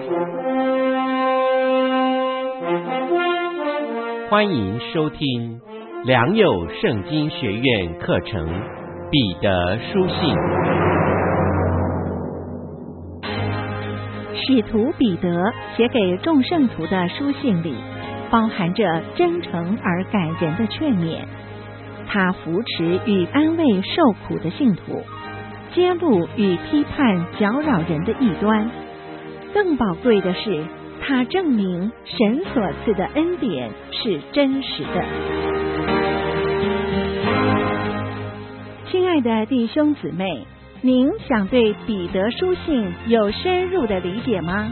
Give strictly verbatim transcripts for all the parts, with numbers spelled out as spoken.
欢迎收听良友圣经学院课程《彼得书信》。 使徒彼得写给众圣徒的书信里，包含着真诚而感人的劝勉。他扶持与安慰受苦的信徒，揭露与批判搅扰人的异端。更宝贵的是，他证明神所赐的恩典是真实的。亲爱的弟兄姊妹，您想对彼得书信有深入的理解吗？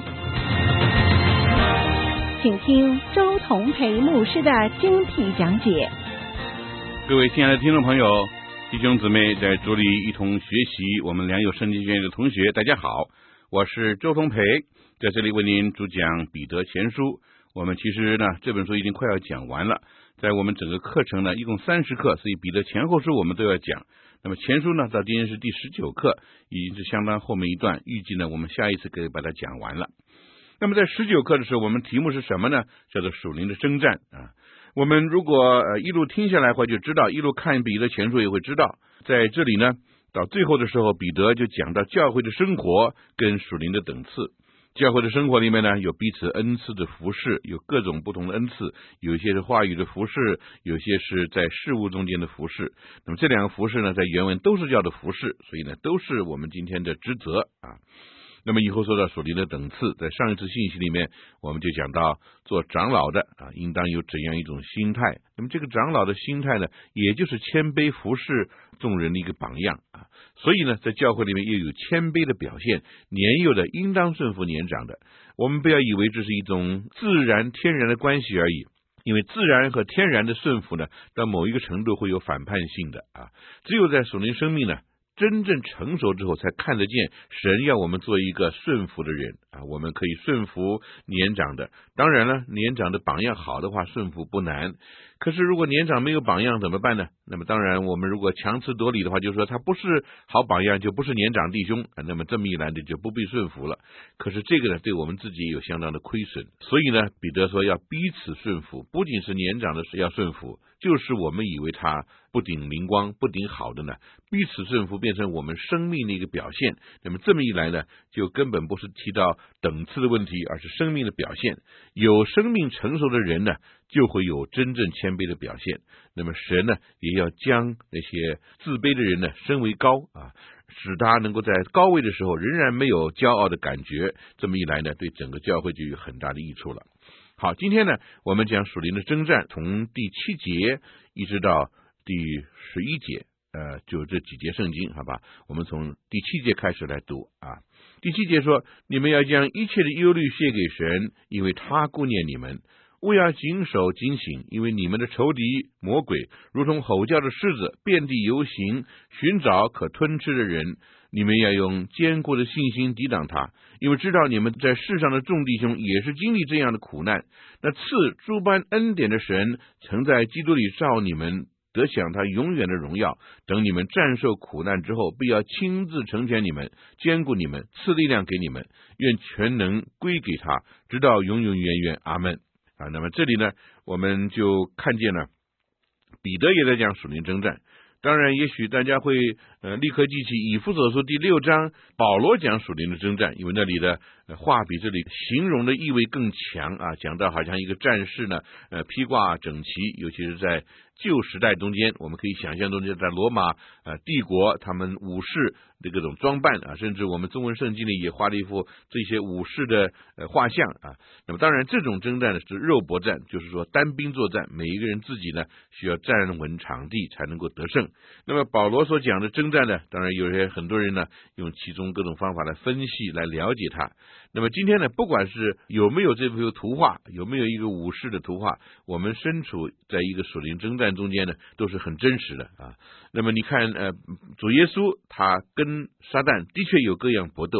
请听周同培牧师的精辟讲解。 各位亲爱的听众朋友、弟兄姊妹，在主里一同学习我们良友圣经学院的同学，大家好，我是周同培，在这里为您主讲彼得前书。我们其实呢，这本书已经快要讲完了，在我们整个课程呢，一共三十课，所以彼得前后书我们都要讲。那么前书呢，到今天是第十九课，已经是相当后面一段，预计呢，我们下一次可以把它讲完了。那么在十九课的时候，我们题目是什么呢？叫做属灵的征战啊。我们如果呃一路听下来的话，就知道，一路看彼得前书也会知道，在这里呢，到最后的时候，彼得就讲到教会的生活跟属灵的等次。教会的生活里面呢，有彼此恩赐的服事，有各种不同的恩赐，有一些是话语的服事，有些是在事物中间的服事。那么这两个服事呢，在原文都是叫的服事，所以呢，都是我们今天的职责啊。那么以后说到属灵的等次，在上一次信息里面，我们就讲到做长老的啊，应当有怎样一种心态。那么这个长老的心态呢，也就是谦卑服侍众人的一个榜样啊。所以呢，在教会里面又有谦卑的表现，年幼的应当顺服年长的。我们不要以为这是一种自然天然的关系而已，因为自然和天然的顺服呢，到某一个程度会有反叛性的啊。只有在属灵生命呢，真正成熟之后，才看得见神要我们做一个顺服的人啊。我们可以顺服年长的，当然了，年长的榜样好的话，顺服不难。可是如果年长没有榜样怎么办呢？那么当然，我们如果强词夺理的话，就是说他不是好榜样，就不是年长弟兄，那么这么一来呢，就不必顺服了。可是这个呢，对我们自己也有相当的亏损。所以呢，彼得说要彼此顺服，不仅是年长的是要顺服，就是我们以为他不顶灵光、不顶好的呢，彼此顺服变成我们生命的一个表现。那么这么一来呢，就根本不是提到等次的问题，而是生命的表现。有生命成熟的人呢，就会有真正谦卑的表现。那么神呢，也要将那些自卑的人呢升为高啊，使他能够在高位的时候仍然没有骄傲的感觉。这么一来呢，对整个教会就有很大的益处了。好，今天呢，我们讲属灵的征战，从第七节一直到第十一节，呃，就这几节圣经，好吧？我们从第七节开始来读啊。第七节说：你们要将一切的忧虑卸给神，因为他顾念你们。务要谨守警醒，因为你们的仇敌魔鬼如同吼叫的狮子，遍地游行，寻找可吞吃的人。你们要用坚固的信心抵挡他，因为知道你们在世上的众弟兄也是经历这样的苦难。那赐诸般恩典的神曾在基督里召你们得享他永远的荣耀。等你们战胜苦难之后，必要亲自成全你们，坚固你们，赐力量给你们。愿全能归给他，直到永永远远。阿们。啊，那么这里呢，我们就看见了彼得也在讲属灵征战。当然，也许大家会呃立刻记起以弗所书第六章，保罗讲属灵的征战，因为那里的话比这里形容的意味更强啊，讲到好像一个战士呢，呃披挂整齐，尤其是在旧时代中间，我们可以想象中间在罗马呃帝国，他们武士的各种装扮啊，甚至我们中文圣经里也画了一幅这些武士的呃画像啊。那么当然，这种征战呢是肉搏战，就是说单兵作战，每一个人自己呢需要站稳场地才能够得胜。那么保罗所讲的征战呢，当然有些很多人呢用其中各种方法来分析来了解它。那么今天呢，不管是有没有这幅图画，有没有一个武士的图画，我们身处在一个属灵征战中间呢，都是很真实的啊。那么你看，呃，主耶稣他跟撒旦的确有各样搏斗，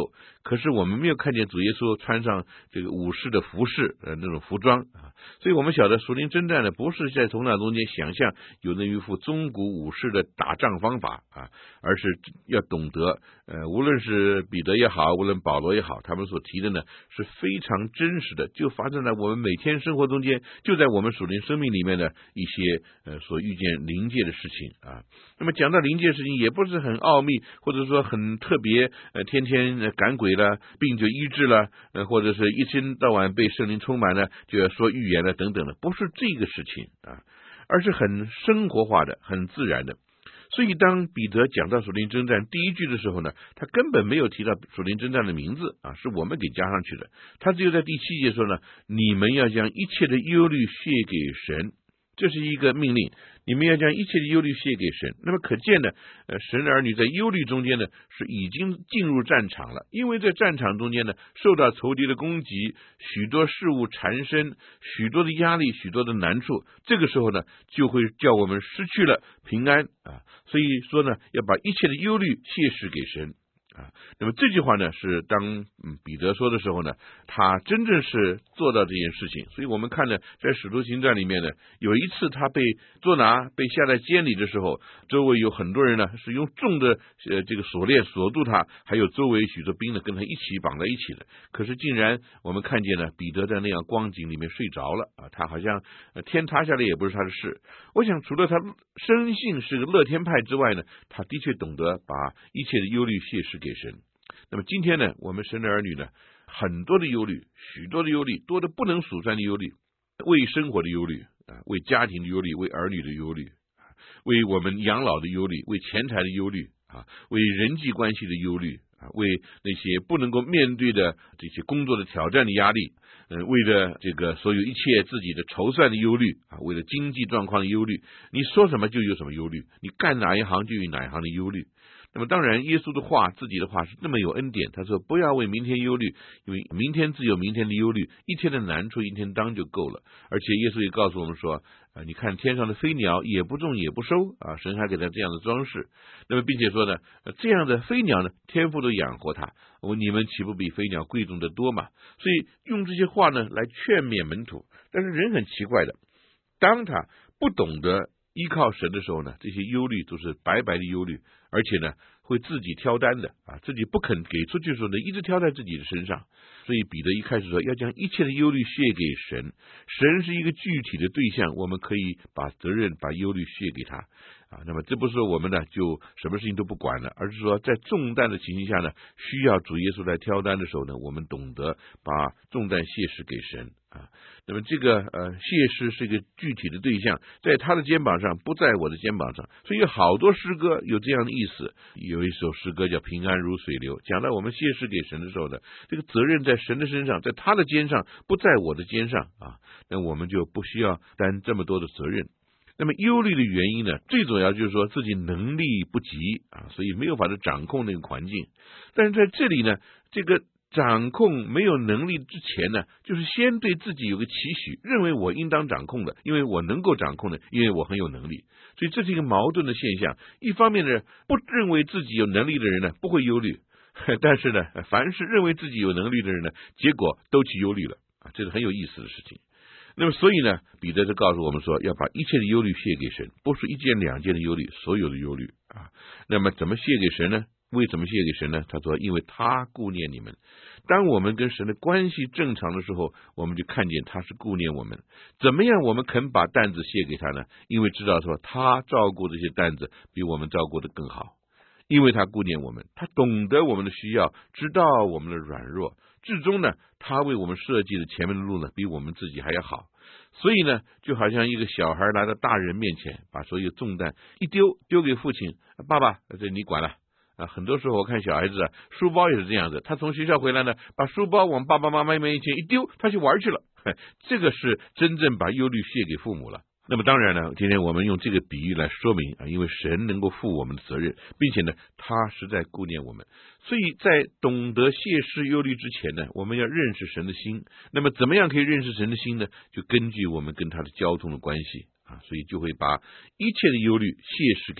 可是我们没有看见主耶稣穿上这个武士的服饰，呃，那种服装啊。所以我们晓得属灵征战呢，不是在头脑中间想象有那一副中古武士的打仗方法啊，而是要懂得，呃，无论是彼得也好，无论保罗也好，他们所提的呢是非常真实的，就发生在我们每天生活中间，就在我们属灵生命里面的一些呃所遇见灵界的事情啊。那么讲到灵界的事情，也不是很奥秘，或者说很特别，呃，天天赶鬼了，病就医治了，呃，或者是一天到晚被圣灵充满了，就要说预言了等等的，不是这个事情啊，而是很生活化的、很自然的。所以当彼得讲到属灵征战第一句的时候呢，他根本没有提到属灵征战的名字啊，是我们给加上去的。他只有在第七节说呢，你们要将一切的忧虑卸给神，这是一个命令，你们要将一切的忧虑卸给神。那么可见呢，呃，神的儿女在忧虑中间呢，是已经进入战场了，因为在战场中间呢，受到仇敌的攻击，许多事物缠身，许多的压力，许多的难处，这个时候呢，就会叫我们失去了平安啊。所以说呢，要把一切的忧虑卸释给神。啊，那么这句话呢，是当嗯彼得说的时候呢，他真正是做到这件事情。所以我们看呢，在使徒行传里面呢，有一次他被捉拿，被下在监里的时候，周围有很多人呢是用重的呃这个锁链锁住他，还有周围许多兵呢跟他一起绑在一起的。可是竟然我们看见呢，彼得在那样光景里面睡着了啊，他好像、呃、天塌下来也不是他的事。我想除了他生性是个乐天派之外呢，他的确懂得把一切的忧虑卸释给给神。那么今天呢，我们神的儿女呢，很多的忧虑，许多的忧虑，多的不能数算的忧虑，为生活的忧虑啊，为家庭的忧虑，为儿女的忧虑，为我们养老的忧虑，为钱财的忧虑啊，为人际关系的忧虑啊，为那些不能够面对的这些工作的挑战的压力，嗯、呃，为了这个所有一切自己的筹算的忧虑啊，为了经济状况的忧虑，你说什么就有什么忧虑，你干哪一行就有哪一行的忧虑。那么当然耶稣的话，自己的话是那么有恩典，他说不要为明天忧虑，因为明天自有明天的忧虑，一天的难处一天当就够了。而且耶稣也告诉我们说，呃、你看天上的飞鸟也不种也不收啊，神还给他这样的装饰。那么并且说呢，呃、这样的飞鸟呢，天父都养活它，我你们岂不比飞鸟贵重得多嘛？所以用这些话呢来劝勉门徒。但是人很奇怪的，当他不懂得依靠神的时候呢，这些忧虑都是白白的忧虑，而且呢会自己挑担的啊，自己不肯给出去的时候呢，一直挑在自己的身上。所以彼得一开始说要将一切的忧虑卸给神，神是一个具体的对象，我们可以把责任把忧虑卸给他啊。那么这不是说我们呢就什么事情都不管了，而是说在重担的情形下呢，需要主耶稣来挑担的时候呢，我们懂得把重担卸释给神啊。那么这个呃卸释是一个具体的对象，在他的肩膀上，不在我的肩膀上。所以有好多诗歌有这样的意思，有一首诗歌叫平安如水流，讲到我们卸释给神的时候呢，这个责任在神的身上，在他的肩上，不在我的肩上啊，那我们就不需要担这么多的责任。那么忧虑的原因呢，最主要就是说自己能力不及啊，所以没有法子掌控那个环境。但是在这里呢，这个掌控没有能力之前呢，就是先对自己有个期许，认为我应当掌控的，因为我能够掌控的，因为我很有能力。所以这是一个矛盾的现象。一方面呢，不认为自己有能力的人呢，不会忧虑，但是呢，凡是认为自己有能力的人呢，结果都去忧虑了啊，这是很有意思的事情。那么所以呢，彼得就告诉我们说，要把一切的忧虑卸给神，不是一件两件的忧虑，所有的忧虑啊。那么怎么卸给神呢？为什么卸给神呢？他说因为他顾念你们。当我们跟神的关系正常的时候，我们就看见他是顾念我们。怎么样我们肯把担子卸给他呢？因为知道说他照顾这些担子比我们照顾的更好，因为他顾念我们，他懂得我们的需要，知道我们的软弱，至终呢他为我们设计的前面的路呢比我们自己还要好。所以呢，就好像一个小孩来到大人面前，把所有重担一丢丢给父亲，爸爸这你管了啊。很多时候我看小孩子啊，书包也是这样子，他从学校回来呢，把书包往爸爸妈妈面前一丢，他去玩去了，这个是真正把忧虑卸给父母了。那么当然呢，今天我们用这个比喻来说明啊，因为神能够负我们的责任，并且呢他实在顾念我们。所以在懂得卸释忧虑之前呢，我们要认识神的心。那么怎么样可以认识神的心呢？就根据我们跟他的交通的关系啊，所以就会把一切的忧虑卸释给他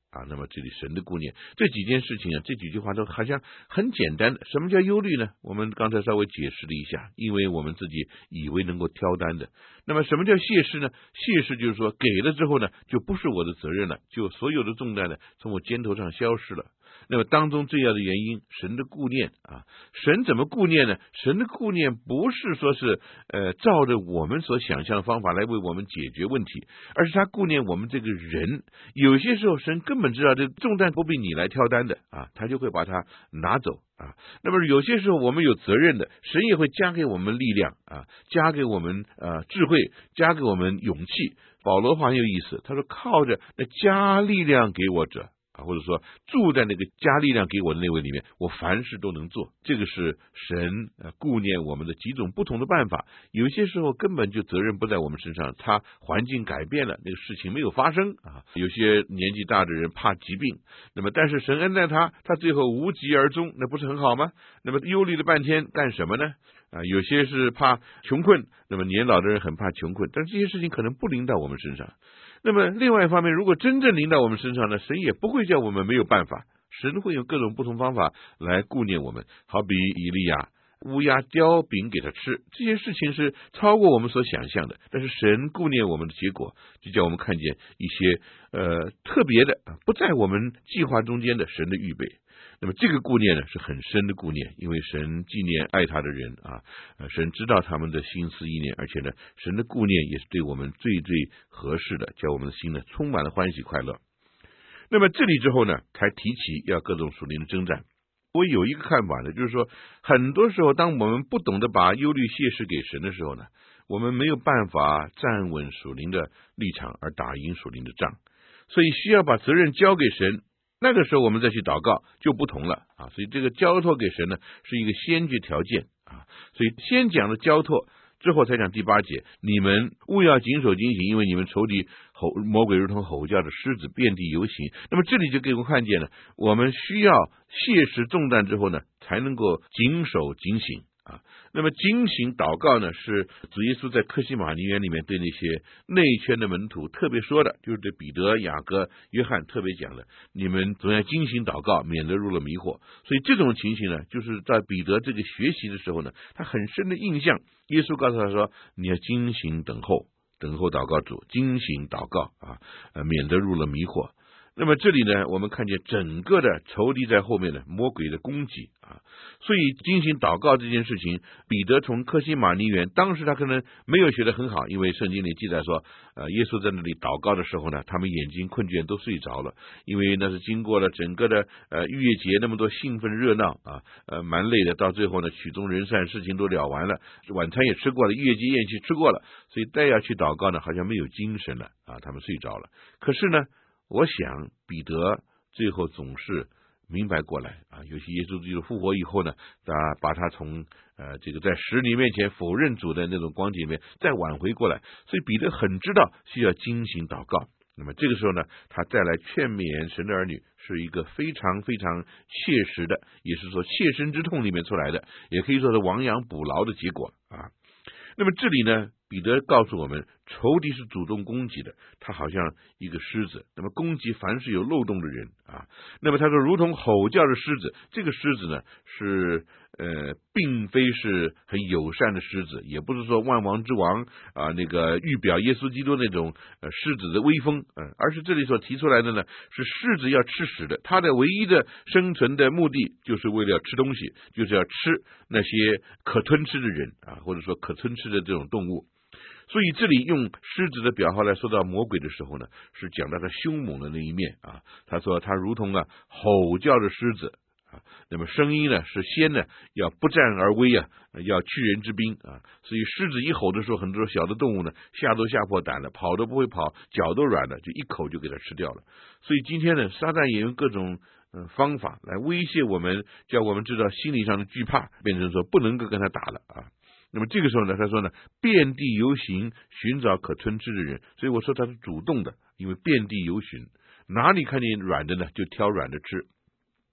啊，那么这里神的顾念这几件事情啊，这几句话都好像很简单的。什么叫忧虑呢？我们刚才稍微解释了一下，因为我们自己以为能够挑单的。那么什么叫谢世呢？谢世就是说给了之后呢，就不是我的责任了，就所有的重担呢从我肩头上消失了。那么当中最要的原因，神的顾念啊，神怎么顾念呢？神的顾念不是说是呃照着我们所想象的方法来为我们解决问题，而是他顾念我们这个人。有些时候神根本知道这重担不必你来挑担的啊，他就会把它拿走啊。那么有些时候我们有责任的，神也会加给我们力量啊，加给我们呃智慧，加给我们勇气。保罗话很有意思，他说靠着那加力量给我者，或者说住在那个加力量给我的那位里面，我凡事都能做。这个是神顾念我们的几种不同的办法。有些时候根本就责任不在我们身上，他环境改变了，那个事情没有发生啊。有些年纪大的人怕疾病，那么但是神恩待他，他最后无疾而终，那不是很好吗？那么忧虑了半天干什么呢？啊，有些是怕穷困，那么年老的人很怕穷困，但是这些事情可能不临到我们身上。那么另外一方面，如果真正临到我们身上呢，神也不会叫我们没有办法，神会用各种不同方法来顾念我们。好比以利亚，乌鸦叼饼给他吃，这些事情是超过我们所想象的，但是神顾念我们的结果，就叫我们看见一些呃特别的不在我们计划中间的神的预备。那么这个顾念呢是很深的顾念，因为神纪念爱他的人啊，呃，神知道他们的心思意念，而且呢，神的顾念也是对我们最最合适的，叫我们的心呢充满了欢喜快乐。那么这里之后呢，才提起要各种属灵的征战。我有一个看法呢，就是说，很多时候当我们不懂得把忧虑卸释给神的时候呢，我们没有办法站稳属灵的立场而打赢属灵的仗，所以需要把责任交给神。那个时候我们再去祷告就不同了啊，所以这个交托给神呢是一个先决条件啊，所以先讲了交托，之后才讲第八节，你们务要谨守警醒，因为你们仇敌吼魔鬼如同吼叫的狮子，遍地游行。那么这里就给我们看见了，我们需要卸释重担之后呢，才能够谨守警醒啊。那么警醒祷告呢，是主耶稣在客西马尼园里面对那些内圈的门徒特别说的，就是对彼得、雅各、约翰特别讲的，你们总要警醒祷告，免得入了迷惑。所以这种情形呢，就是在彼得这个学习的时候呢，他很深的印象。耶稣告诉他说，你要警醒等候，等候祷告主，警醒祷告啊，呃，免得入了迷惑。那么这里呢，我们看见整个的仇敌在后面呢，魔鬼的攻击啊，所以进行祷告这件事情，彼得从客西马尼园，当时他可能没有学得很好，因为圣经里记载说，呃，耶稣在那里祷告的时候呢，他们眼睛困倦都睡着了，因为那是经过了整个的呃逾越节那么多兴奋热闹啊，呃，蛮累的，到最后呢，曲终人散，事情都了完了，晚餐也吃过了，逾越节宴席吃过了，所以再要去祷告呢，好像没有精神了啊，他们睡着了。可是呢，我想彼得最后总是明白过来啊，尤其耶稣基督复活以后呢，他把他从呃这个在使女面前否认主的那种光景里面再挽回过来，所以彼得很知道需要精心祷告。那么这个时候呢，他再来劝勉神的儿女，是一个非常非常切实的，也是说切身之痛里面出来的，也可以说是亡羊补牢的结果啊。那么这里呢，彼得告诉我们，仇敌是主动攻击的，他好像一个狮子，那么攻击凡是有漏洞的人啊。那么他说，如同吼叫的狮子，这个狮子呢是呃，并非是很友善的狮子，也不是说万王之王啊，那个预表耶稣基督那种呃狮子的威风，呃，而是这里所提出来的呢，是狮子要吃屎的，它的唯一的生存的目的就是为了要吃东西，就是要吃那些可吞吃的人啊，或者说可吞吃的这种动物。所以这里用狮子的表号来说到魔鬼的时候呢，是讲到他凶猛的那一面啊。他说他如同啊吼叫的狮子啊，那么声音呢是先呢要不战而威啊，要去人之兵啊。所以狮子一吼的时候，很多小的动物呢吓都吓破胆了，跑都不会跑，脚都软了，就一口就给它吃掉了。所以今天呢，撒旦也用各种呃方法来威胁我们，叫我们知道心理上的惧怕，变成说不能够跟他打了啊。那么这个时候呢，他说呢，遍地游行，寻找可吞吃的人。所以我说他是主动的，因为遍地游寻，哪里看见软的呢，就挑软的吃。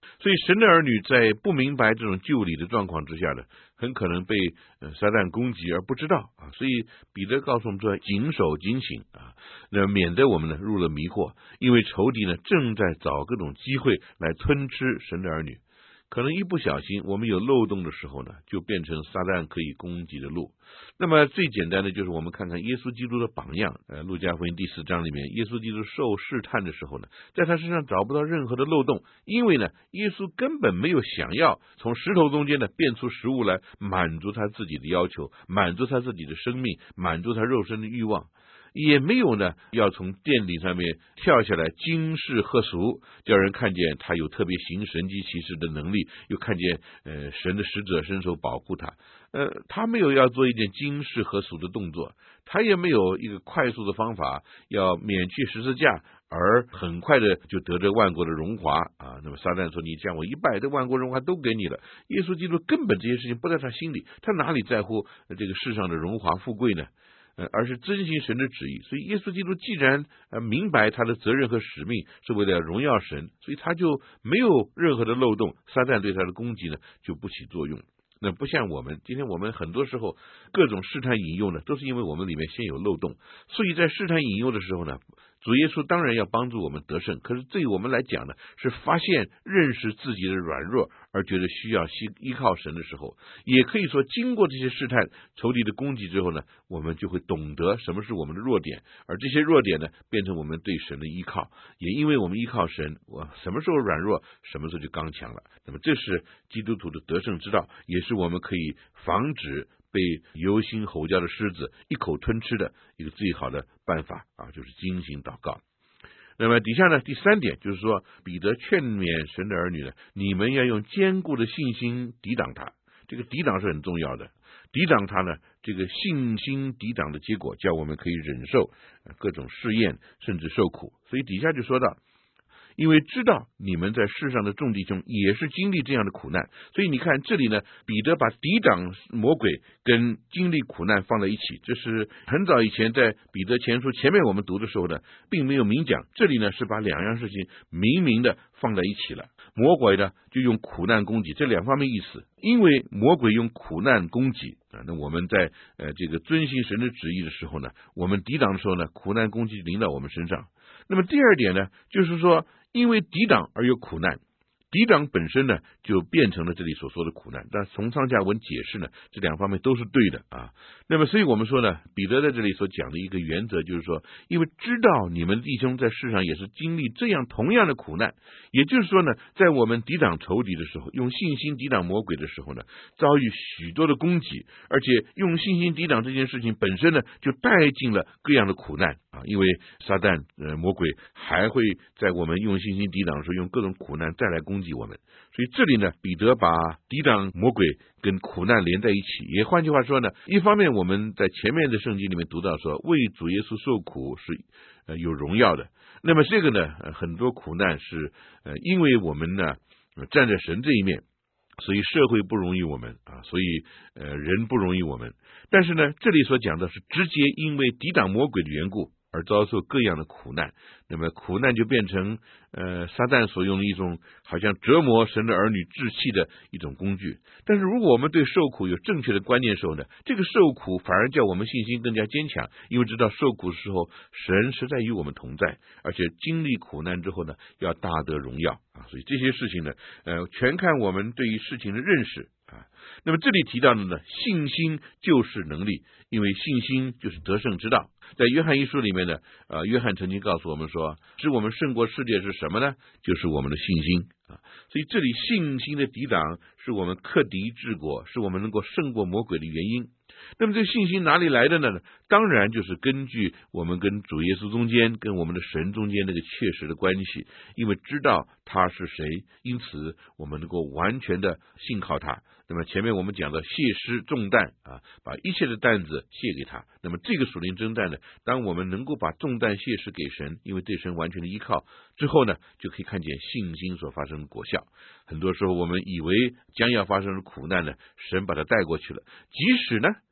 所以神的儿女在不明白这种救理的状况之下呢，很可能被呃撒旦攻击而不知道啊。所以彼得告诉我们说，谨守警醒啊，那免得我们呢入了迷惑，因为仇敌呢正在找各种机会来吞吃神的儿女。可能一不小心我们有漏洞的时候呢，就变成撒旦可以攻击的路。那么最简单的就是我们看看耶稣基督的榜样，呃，路加福音第四章里面，耶稣基督受试探的时候呢，在他身上找不到任何的漏洞，因为呢，耶稣根本没有想要从石头中间呢变出食物来满足他自己的要求，满足他自己的生命，满足他肉身的欲望。也没有呢要从殿顶上面跳下来惊世骇俗，叫人看见他有特别行神迹奇事的能力，又看见呃神的使者伸手保护他。呃，他没有要做一件惊世骇俗的动作，他也没有一个快速的方法要免去十字架而很快的就得着万国的荣华啊。那么撒旦说，你向我一拜，这万国荣华都给你了。耶稣基督根本这些事情不在他心里，他哪里在乎这个世上的荣华富贵呢？呃，而是遵行神的旨意。所以耶稣基督既然呃明白他的责任和使命是为了荣耀神，所以他就没有任何的漏洞，撒旦对他的攻击呢就不起作用。那不像我们，今天我们很多时候各种试探引诱呢，都是因为我们里面先有漏洞，所以在试探引诱的时候呢，主耶稣当然要帮助我们得胜，可是对于我们来讲呢，是发现认识自己的软弱而觉得需要依靠神的时候，也可以说经过这些试探仇敌的攻击之后呢，我们就会懂得什么是我们的弱点，而这些弱点呢变成我们对神的依靠，也因为我们依靠神，我什么时候软弱什么时候就刚强了。那么这是基督徒的得胜之道，也是我们可以防止被忧心吼叫的狮子一口吞吃的一个最好的办法啊，就是精心祷告。那么底下呢，第三点就是说，彼得劝勉神的儿女呢，你们要用坚固的信心抵挡他。这个抵挡是很重要的，抵挡他呢，这个信心抵挡的结果，叫我们可以忍受各种试验，甚至受苦。所以底下就说到，因为知道你们在世上的众弟兄也是经历这样的苦难，所以你看这里呢，彼得把抵挡魔鬼跟经历苦难放在一起，这是很早以前在彼得前书前面我们读的时候呢，并没有明讲，这里呢是把两样事情明明的放在一起了。魔鬼呢就用苦难攻击，这两方面意思，因为魔鬼用苦难攻击啊，那我们在呃这个遵行神的旨意的时候呢，我们抵挡的时候呢，苦难攻击临到我们身上。那么第二点呢，就是说因为抵挡而有苦难，抵挡本身呢就变成了这里所说的苦难，但从上下文解释呢，这两方面都是对的啊。那么所以我们说呢，彼得在这里所讲的一个原则就是说，因为知道你们弟兄在世上也是经历这样同样的苦难，也就是说呢，在我们抵挡仇敌的时候，用信心抵挡魔鬼的时候呢，遭遇许多的攻击，而且用信心抵挡这件事情本身呢，就带进了各样的苦难啊。因为撒旦呃魔鬼还会在我们用信心抵挡的时候，用各种苦难再来攻击我们。所以这里呢，彼得把抵挡魔鬼跟苦难连在一起，也换句话说呢，一方面我们在前面的圣经里面读到说，为主耶稣受苦是呃有荣耀的。那么这个呢，呃、很多苦难是呃因为我们呢、呃、站在神这一面，所以社会不容易我们啊，所以呃人不容易我们。但是呢，这里所讲的是直接因为抵挡魔鬼的缘故而遭受各样的苦难，那么苦难就变成呃撒旦所用的一种好像折磨神的儿女志气的一种工具。但是如果我们对受苦有正确的观念的时候呢，这个受苦反而叫我们信心更加坚强，因为知道受苦的时候神实在与我们同在，而且经历苦难之后呢，要大得荣耀啊。所以这些事情呢，呃，全看我们对于事情的认识啊。那么这里提到的呢，信心就是能力，因为信心就是得胜之道。在约翰一书里面呢，呃，约翰曾经告诉我们说，使我们胜过世界是什么呢？就是我们的信心啊。所以这里信心的抵挡是我们克敌治国，是我们能够胜过魔鬼的原因。那么这信心哪里来的呢？当然就是根据我们跟主耶稣中间跟我们的神中间那个确实的关系，因为知道他是谁，因此我们能够完全的信靠他。那么前面我们讲的卸失重担啊，把一切的担子卸给他。那么这个属灵征战呢，当我们能够把重担卸失给神，因为对神完全的依靠之后呢，就可以看见信心所发生的果效。很多时候我们以为将要发生的苦难呢，神把它带过去了，即使呢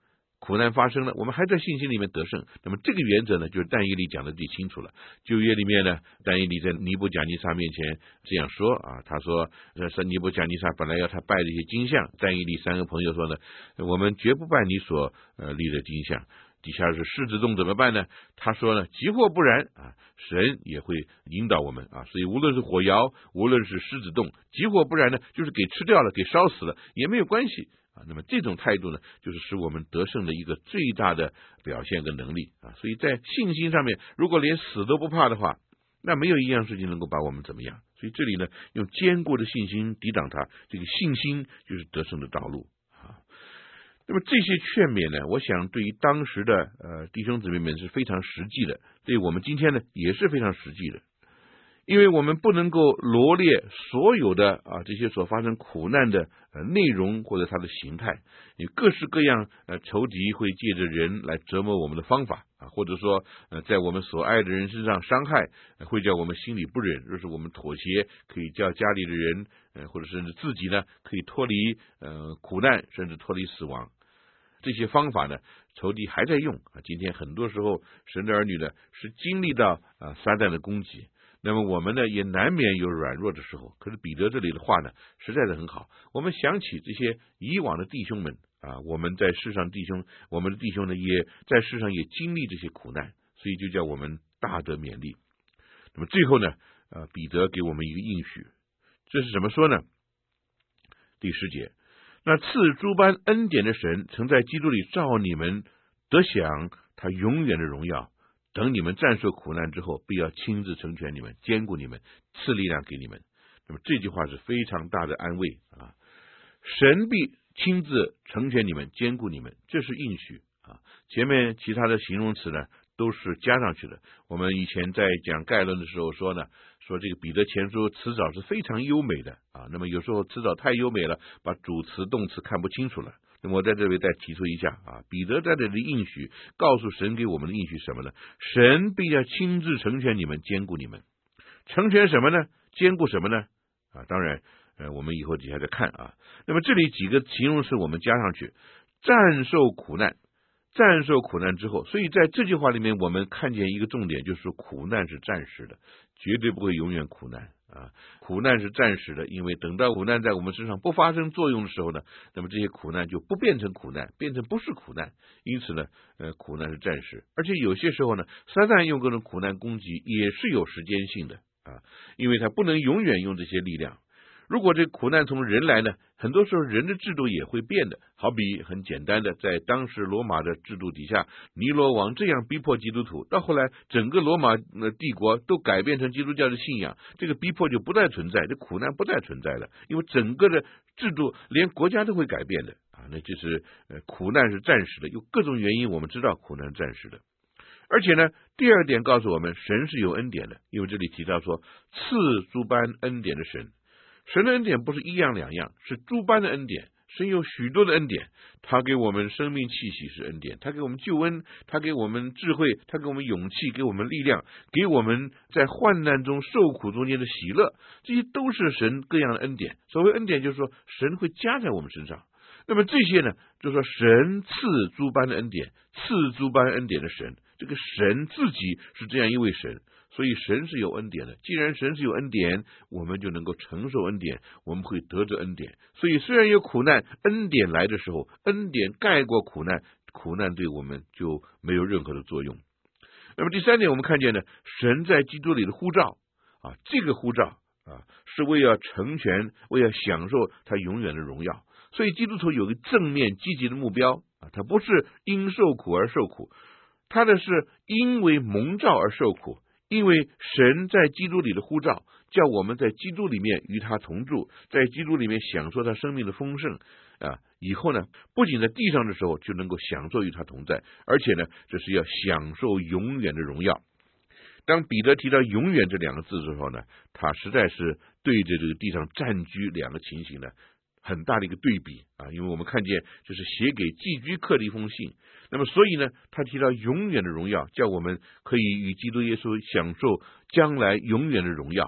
苦难发生了，我们还在信心里面得胜。那么这个原则呢，就是但以理讲的最清楚了。旧约里面呢，但以理在尼布甲尼撒面前这样说啊，他说是尼布甲尼撒本来要他拜这些金像，但以理三个朋友说呢，我们绝不拜你所呃立的金像。底下是狮子洞怎么办呢？他说呢，即或不然啊，神也会引导我们啊，所以无论是火窑，无论是狮子洞，即或不然呢，就是给吃掉了，给烧死了也没有关系啊。那么这种态度呢，就是使我们得胜的一个最大的表现跟能力啊。所以在信心上面，如果连死都不怕的话，那没有一样事情能够把我们怎么样。所以这里呢，用坚固的信心抵挡它，这个信心就是得胜的道路。那么这些劝勉呢，我想对于当时的呃弟兄姊妹们是非常实际的，对我们今天呢也是非常实际的，因为我们不能够罗列所有的啊这些所发生苦难的呃内容或者它的形态，有各式各样呃仇敌会借着人来折磨我们的方法啊，或者说呃在我们所爱的人身上伤害，呃、会叫我们心里不忍，若是我们妥协，可以叫家里的人呃或者甚至自己呢可以脱离呃苦难，甚至脱离死亡。这些方法呢，仇敌还在用啊。今天很多时候，神的儿女呢是经历到啊撒旦的攻击，那么我们呢也难免有软弱的时候。可是彼得这里的话呢，实在是很好。我们想起这些以往的弟兄们啊，我们在世上弟兄，我们的弟兄呢也在世上也经历这些苦难，所以就叫我们大得勉励。那么最后呢，呃，彼得给我们一个应许，这是怎么说呢？第十节。那赐诸般恩典的神，曾在基督里召你们得享他永远的荣耀。等你们战胜苦难之后，必要亲自成全你们，坚固你们，赐力量给你们。那么这句话是非常大的安慰啊！神必亲自成全你们，坚固你们，这是应许啊。前面其他的形容词呢，都是加上去的。我们以前在讲概论的时候说呢，说这个彼得前书词藻是非常优美的啊。那么有时候词藻太优美了，把主词动词看不清楚了。那么我在这里再提出一下啊，彼得在这里应许，告诉神给我们的应许什么呢？神必要亲自成全你们，坚固你们。成全什么呢？坚固什么呢？啊，当然，呃，我们以后底下再看啊。那么这里几个形容词我们加上去，战胜苦难。战胜苦难之后，所以在这句话里面，我们看见一个重点，就是苦难是暂时的，绝对不会永远苦难啊。苦难是暂时的，因为等到苦难在我们身上不发生作用的时候呢，那么这些苦难就不变成苦难，变成不是苦难。因此呢，呃，苦难是暂时，而且有些时候呢，撒旦用各种苦难攻击也是有时间性的啊，因为他不能永远用这些力量。如果这苦难从人来呢，很多时候人的制度也会变的。好比很简单的，在当时罗马的制度底下，尼罗王这样逼迫基督徒，到后来整个罗马帝国都改变成基督教的信仰，这个逼迫就不再存在，这苦难不再存在了，因为整个的制度连国家都会改变的啊。那就是呃苦难是暂时的，有各种原因，我们知道苦难是暂时的。而且呢，第二点告诉我们，神是有恩典的，因为这里提到说赐诸般恩典的神。神的恩典不是一样两样，是诸般的恩典。神有许多的恩典，他给我们生命气息是恩典，他给我们救恩，他给我们智慧，他给我们勇气，给我们力量，给我们在患难中受苦中间的喜乐，这些都是神各样的恩典。所谓恩典，就是说神会加在我们身上。那么这些呢，就是说神赐诸般的恩典，赐诸般恩典的神，这个神自己是这样一位神。所以神是有恩典的，既然神是有恩典，我们就能够承受恩典，我们会得着恩典。所以虽然有苦难，恩典来的时候，恩典盖过苦难，苦难对我们就没有任何的作用。那么第三点，我们看见呢，神在基督里的呼召啊，这个呼召啊，是为要成全，为要享受他永远的荣耀。所以基督徒有个正面积极的目标啊，他不是因受苦而受苦，他的是因为蒙召而受苦。因为神在基督里的呼召，叫我们在基督里面与他同住，在基督里面享受他生命的丰盛啊！以后呢，不仅在地上的时候就能够享受与他同在，而且呢，这是要享受永远的荣耀。当彼得提到永远这两个字的时候呢，他实在是对着这个地上暂居两个情形呢，很大的一个对比啊！因为我们看见这是写给寄居客的一封信，那么所以呢，他提到永远的荣耀，叫我们可以与基督耶稣享受将来永远的荣耀啊！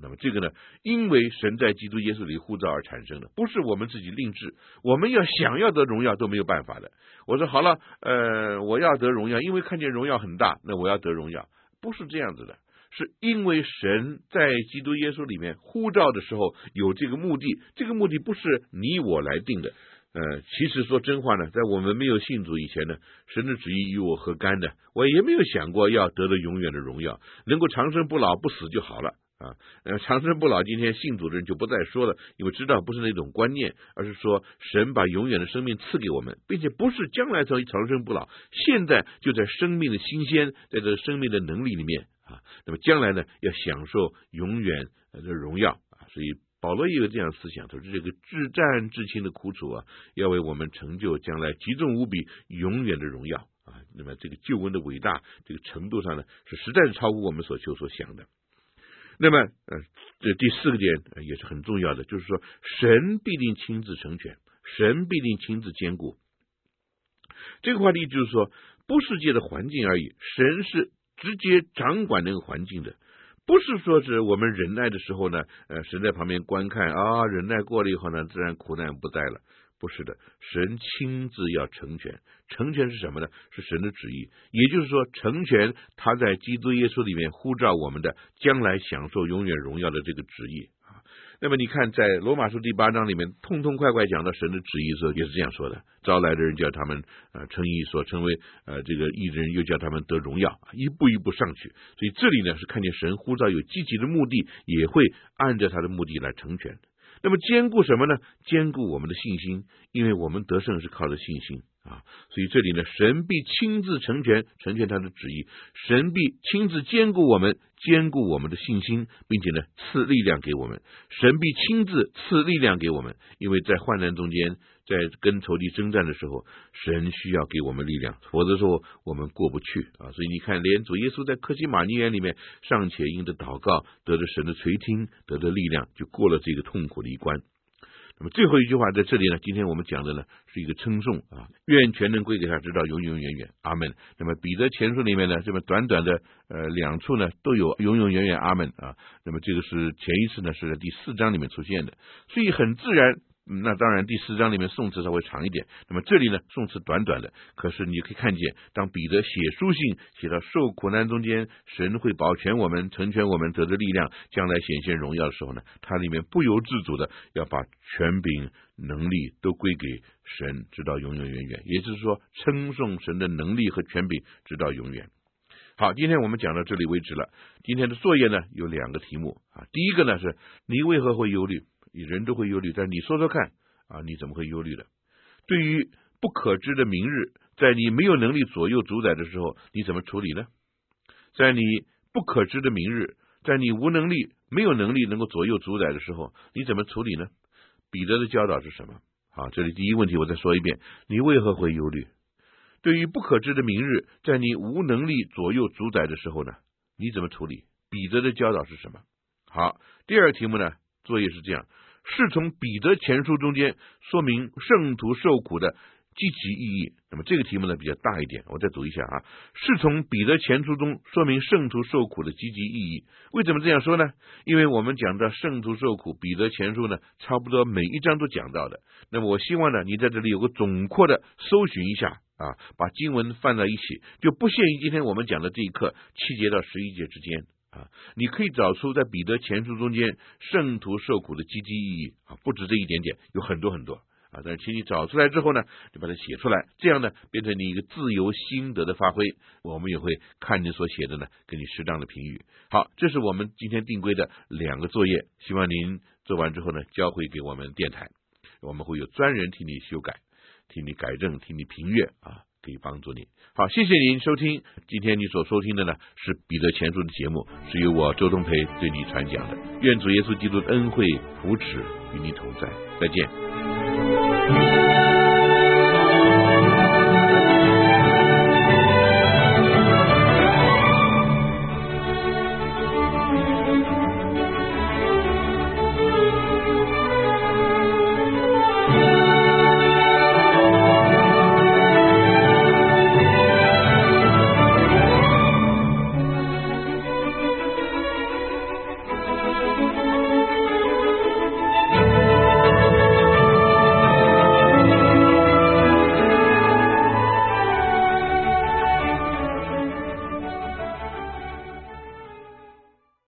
那么这个呢，因为神在基督耶稣里呼召而产生的，不是我们自己另制，我们要想要得荣耀都没有办法的。我说好了，呃，我要得荣耀，因为看见荣耀很大，那我要得荣耀，不是这样子的，是因为神在基督耶稣里面呼召的时候有这个目的，这个目的不是你我来定的。呃，其实说真话呢，在我们没有信主以前呢，神的旨意与我何干呢？我也没有想过要得到永远的荣耀，能够长生不老不死就好了啊。呃，长生不老今天信主的人就不再说了，因为知道不是那种观念，而是说神把永远的生命赐给我们，并且不是将来才长生不老，现在就在生命的新鲜，在这个生命的能力里面啊。那么将来呢，要享受永远的荣耀啊。所以保罗也有这样的思想，他说这个至战至轻的苦楚啊，要为我们成就将来极重无比永远的荣耀啊。那么这个救恩的伟大这个程度上呢，是实在是超乎我们所求所想的。那么呃，这第四个点也是很重要的，就是说神必定亲自成全，神必定亲自兼顾。这个话题就是说，不世界的环境而已，神是直接掌管那个环境的。不是说是我们忍耐的时候呢，呃，神在旁边观看啊，忍耐过了以后呢，自然苦难不在了。不是的，神亲自要成全，成全是什么呢？是神的旨意，也就是说，成全他在基督耶稣里面呼召我们的将来享受永远荣耀的这个旨意啊。那么你看，在罗马书第八章里面，痛痛快快讲到神的旨意的时候，也是这样说的：招来的人叫他们呃称义，所称为呃这个义人，又叫他们得荣耀，一步一步上去。所以这里呢是看见神呼召有积极的目的，也会按照他的目的来成全。那么兼顾什么呢？兼顾我们的信心，因为我们得胜是靠着信心啊。所以这里呢，神必亲自成全，成全他的旨意，神必亲自兼顾我们，兼顾我们的信心，并且呢赐力量给我们，神必亲自赐力量给我们，因为在患难中间，在跟仇敌征战的时候，神需要给我们力量，否则说我们过不去啊。所以你看，连主耶稣在客西马尼园里面尚且因着祷告得着神的垂听，得着力量，就过了这个痛苦的一关。那么最后一句话在这里呢，今天我们讲的呢是一个称颂啊，愿全能归给他，直到永永远远，阿们。那么彼得前书里面呢，这么短短的呃两处呢都有永永远远，阿们啊。那么这个是前一次呢是在第四章里面出现的，所以很自然。嗯、那当然第四章里面颂词稍微长一点，那么这里呢颂词短短的，可是你可以看见，当彼得写书信写到受苦难中间，神会保全我们，成全我们，得着力量，将来显现荣耀的时候呢，它里面不由自主的要把权柄能力都归给神，直到永永远远，也就是说称颂神的能力和权柄直到永远。好，今天我们讲到这里为止了。今天的作业呢有两个题目啊，第一个呢是你为何会忧虑？人都会忧虑，但你说说看啊，你怎么会忧虑的？对于不可知的明日，在你没有能力左右主宰的时候，你怎么处理呢？在你不可知的明日，在你无能力、没有能力能够左右主宰的时候，你怎么处理呢？彼得的教导是什么？好，这里第一个问题我再说一遍，你为何会忧虑？对于不可知的明日，在你无能力左右主宰的时候呢，你怎么处理？彼得的教导是什么？好，第二个题目呢，作业是这样，是从彼得前书中间说明圣徒受苦的积极意义。那么这个题目呢比较大一点，我再读一下啊，是从彼得前书中说明圣徒受苦的积极意义。为什么这样说呢？因为我们讲到圣徒受苦，彼得前书呢差不多每一章都讲到的。那么我希望呢你在这里有个总括的搜寻一下啊，把经文放在一起，就不限于今天我们讲的这一课七节到十一节之间啊，你可以找出在彼得前书中间圣徒受苦的积极意义啊，不止这一点点，有很多很多啊。但是请你找出来之后呢，就把它写出来，这样呢变成你一个自由心得的发挥，我们也会看你所写的呢，给你适当的评语。好，这是我们今天定规的两个作业，希望您做完之后呢，交回给我们电台，我们会有专人替你修改，替你改正，替你评阅啊，可以帮助你。好，谢谢您收听，今天你所收听的呢是彼得前书的节目，是由我周东培对你传讲的。愿主耶稣基督的恩惠福祉与你同在，再见。